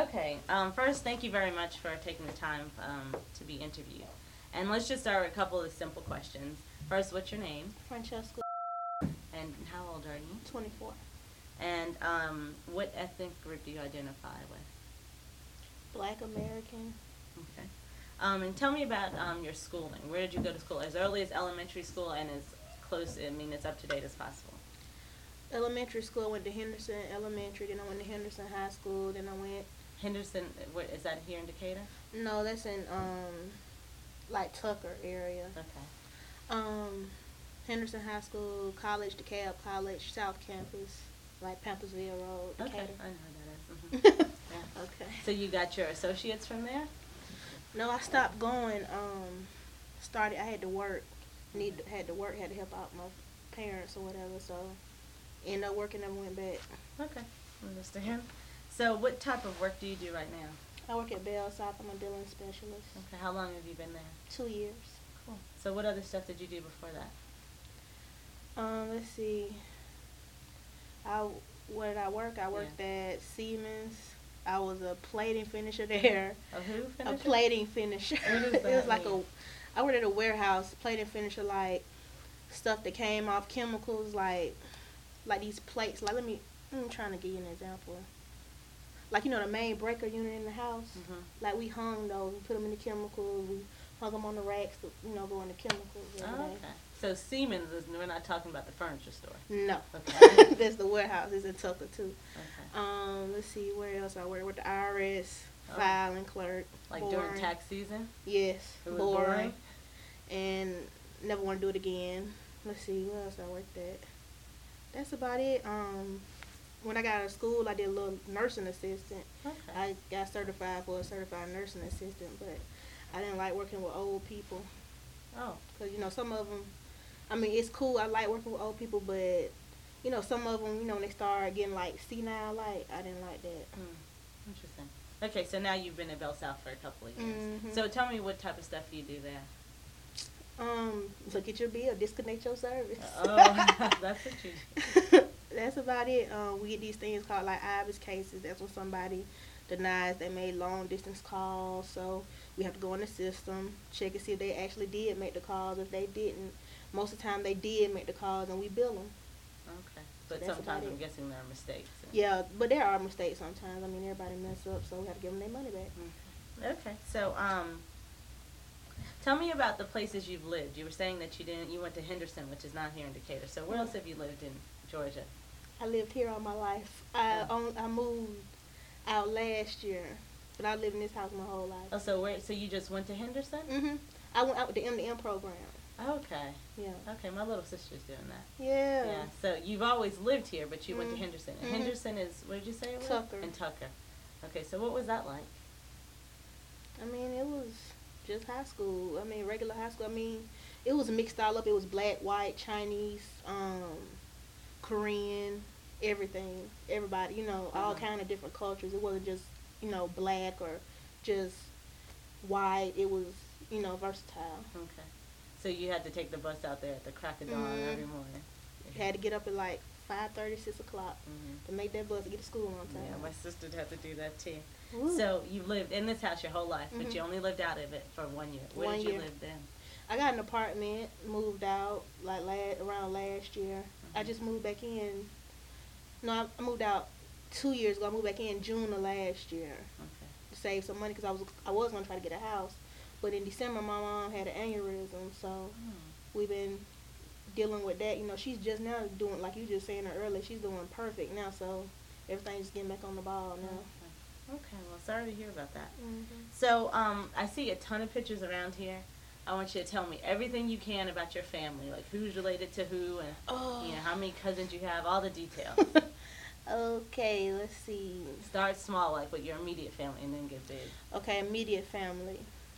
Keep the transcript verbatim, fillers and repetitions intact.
Okay. Um, first, thank you very much for taking the time um, to be interviewed. And let's just start with a couple of simple questions. First, what's your name? Francesca. And how old are you? twenty-four. And um, what ethnic group do you identify with? Black American. Okay. Um, and tell me about um, your schooling. Where did you go to school? As early as elementary school and as close, I mean, as up to date as possible. Elementary school, I went to Henderson Elementary, then I went to Henderson High School, then I went... Henderson, what, is that here in Decatur? No, that's in, um, like, Tucker area. Okay. Um, Henderson High School, College, DeKalb College, South Campus, like Pampersville Road, Decatur. Okay, I know where that is. Mm-hmm. Yeah. Okay. So you got your associates from there? No, I stopped going, um, started, I had to work, need, had to work, had to help out my parents or whatever, so ended up working and went back. Okay, understand. So what type of work do you do right now? I work at Bell South. I'm a billing specialist. Okay, how long have you been there? Two years. Cool. So what other stuff did you do before that? Um, let's see. I, where did I work? I worked Yeah. at Siemens. I was a plating finisher there. A who finisher? A plating finisher. What does It that was like mean? a, I worked at a warehouse, plating finisher, like stuff that came off chemicals, like, like these plates. Like, let me, I'm trying to give you an example. Like, you know, the main breaker unit in the house. Mm-hmm. Like, we hung those, we put them in the chemicals, we hung them on the racks to, you know, go in the chemicals every Oh, day. okay. So Siemens is, we're not talking about the furniture store. No. Okay. That's the warehouse. It's in Tucker, too. Okay. Um, let's see, where else I work? With the I R S, Oh. filing clerk. Like boring. during tax season? Yes, It was boring. boring? And never want to do it again. Let's see, where else I worked at? That's about it. Um, when I got out of school, I did a little nursing assistant. Okay. I got certified for a certified nursing assistant, but I didn't like working with old people. Oh. Because, you know, some of them, I mean, it's cool. I like working with old people, but, you know, some of them, you know, when they start getting, like, senile, like, I didn't like that. Hmm. Interesting. Okay, so now you've been at Bell South for a couple of years. Mhm. So tell me what type of stuff you do there. Um, look at your bill, disconnect your service. Oh, that's what you do. That's about it. Um, we get these things called like I B I S cases. That's when somebody denies they made long distance calls. So we have to go in the system, check and see if they actually did make the calls. If they didn't, most of the time they did make the calls, and we bill them. Okay. But that's sometimes about I'm it. guessing there are mistakes. Yeah, but there are mistakes sometimes. I mean, everybody mess up, so we have to give them their money back. Okay. Okay. So, um, tell me about the places you've lived. You were saying that you didn't. You went to Henderson, which is not here in Decatur. So, where else have you lived in Georgia? I lived here all my life. I on, I moved out last year, but I lived in this house my whole life. Oh, so where? So you just went to Henderson? Mhm. I went out with the M D M program. Okay. Yeah. Okay. My little sister's doing that. Yeah. Yeah. So you've always lived here, but you went to Mhm. Henderson. And Mhm. Henderson is, what did you say it was? Tucker. In Tucker. Okay. So what was that like? I mean, it was just high school. I mean, regular high school. I mean, it was mixed all up. It was black, white, Chinese, um, Korean, everything. Everybody, you know, all Mhm. kind of different cultures. It wasn't just, you know, black or just white. It was, you know, versatile. Okay. So you had to take the bus out there at the crack of dawn Mhm. every morning. Had to get up at like five thirty, six o'clock Mhm. to make that bus to get to school on time. Yeah, my sister had to do that too. Woo. So you lived in this house your whole life, but Mhm. you only lived out of it for one year. Where One did you year. live then? I got an apartment, moved out like la- around last year. I Mhm. just moved back in. No, I I moved out two years ago. I moved back in June of last year Okay. to save some money because I was I was gonna try to get a house, but in December my mom had an aneurysm, so Hmm. we've been dealing with that. You know, she's just now doing like you just saying her earlier. She's doing perfect now, so everything's getting back on the ball now. Okay. Okay. Well, sorry to hear about that. Mhm. So um, I see a ton of pictures around here. I want you to tell me everything you can about your family, like who's related to who, and Oh. you know how many cousins you have, all the details. Okay, let's see. Start small, like with your immediate family, and then get big. Okay, immediate family.